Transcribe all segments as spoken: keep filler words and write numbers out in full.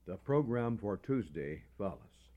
The program for Tuesday follows.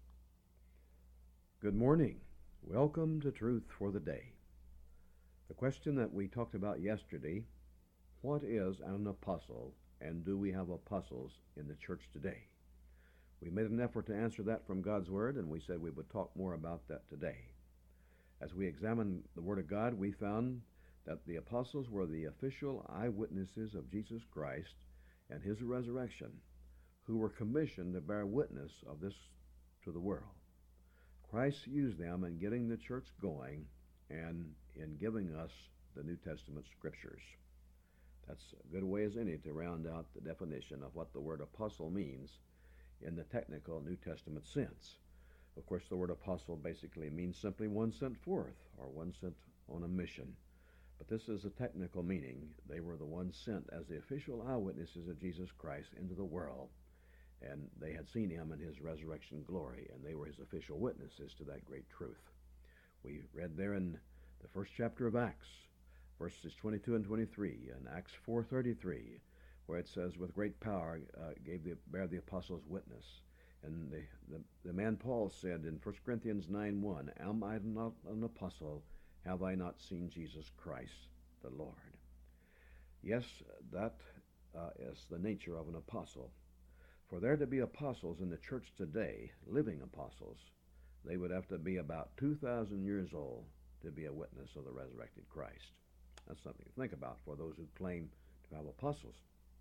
Good morning. Welcome to Truth for the Day. The question that we talked about yesterday, what is an apostle, and do we have apostles in the church today? We made an effort to answer that from God's Word, and we said we would talk more about that today. As we examined the Word of God, we found that the apostles were the official eyewitnesses of Jesus Christ and his resurrection, who were commissioned to bear witness of this to the world. Christ used them in getting the church going and in giving us the New Testament scriptures. That's a good way as any to round out the definition of what the word apostle means in the technical New Testament sense. Of course, the word apostle basically means simply one sent forth or one sent on a mission. But this is a technical meaning. They were the ones sent as the official eyewitnesses of Jesus Christ into the world. And they had seen him in his resurrection glory, and they were his official witnesses to that great truth. We read there in the first chapter of Acts, verses twenty-two and twenty-three, and Acts four thirty-three, where it says, with great power uh, gave the, bear the apostles witness. And the, the, the man Paul said in First Corinthians nine one, am I not an apostle? Have I not seen Jesus Christ the Lord? Yes, that uh, is the nature of an apostle. For there to be apostles in the church today, living apostles, they would have to be about two thousand years old to be a witness of the resurrected Christ. That's something to think about for those who claim to have apostles.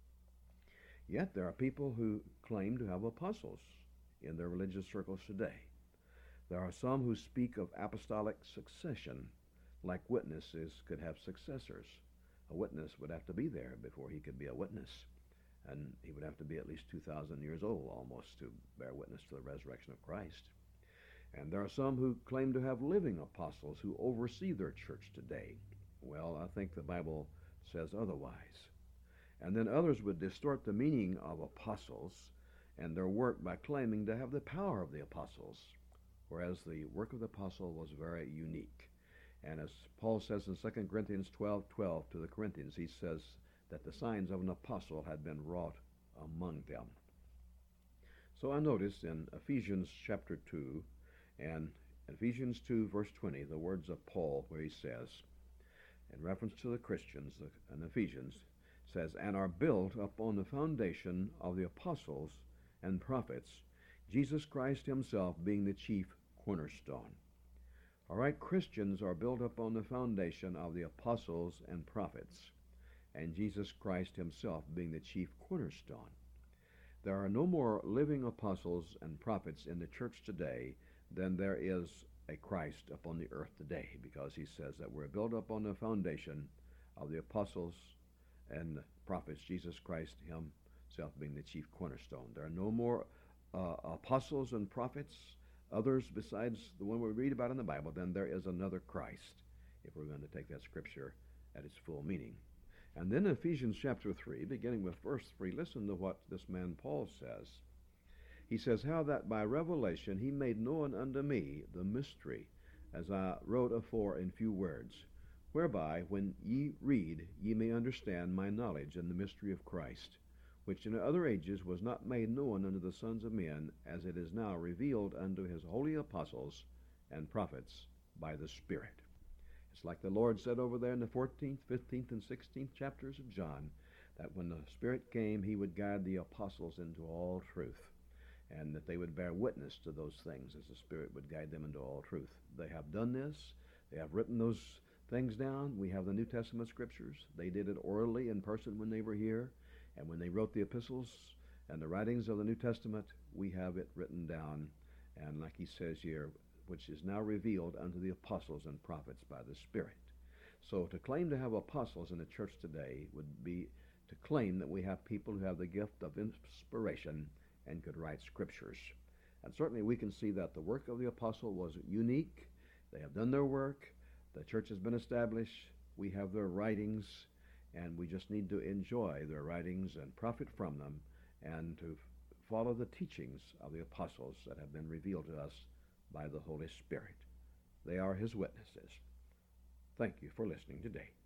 Yet there are people who claim to have apostles in their religious circles today. There are some who speak of apostolic succession, like witnesses could have successors. A witness would have to be there before he could be a witness. And he would have to be at least two thousand years old almost to bear witness to the resurrection of Christ. And there are some who claim to have living apostles who oversee their church today. Well, I think the Bible says otherwise. And then others would distort the meaning of apostles and their work by claiming to have the power of the apostles, whereas the work of the apostle was very unique. And as Paul says in Second Corinthians twelve twelve to the Corinthians, he says that the signs of an apostle had been wrought among them. So I noticed in Ephesians chapter two and Ephesians two verse twenty, the words of Paul where he says, in reference to the Christians in Ephesians, says, and are built upon the foundation of the apostles and prophets, Jesus Christ himself being the chief cornerstone. All right, Christians are built upon the foundation of the apostles and prophets, and Jesus Christ himself being the chief cornerstone. There are no more living apostles and prophets in the church today than there is a Christ upon the earth today, because he says that we're built up on the foundation of the apostles and prophets, Jesus Christ himself being the chief cornerstone. There are no more uh, apostles and prophets, others besides the one we read about in the Bible, then there is another Christ, if we're going to take that scripture at its full meaning. And then in Ephesians chapter three, beginning with verse three, listen to what this man Paul says. He says, how that by revelation he made known unto me the mystery, as I wrote afore in few words, whereby when ye read ye may understand my knowledge in the mystery of Christ, which in other ages was not made known unto the sons of men, as it is now revealed unto his holy apostles and prophets by the Spirit. It's like the Lord said over there in the fourteenth, fifteenth, and sixteenth chapters of John, that when the Spirit came, he would guide the apostles into all truth, and that they would bear witness to those things as the Spirit would guide them into all truth. They have done this. They have written those things down. We have the New Testament scriptures. They did it orally in person when they were here, and when they wrote the epistles and the writings of the New Testament, we have it written down, and like he says here, which is now revealed unto the apostles and prophets by the Spirit. So to claim to have apostles in the church today would be to claim that we have people who have the gift of inspiration and could write scriptures. And certainly we can see that the work of the apostle was unique. They have done their work. The church has been established. We have their writings, and we just need to enjoy their writings and profit from them and to follow the teachings of the apostles that have been revealed to us by the Holy Spirit. They are his witnesses. Thank you for listening today.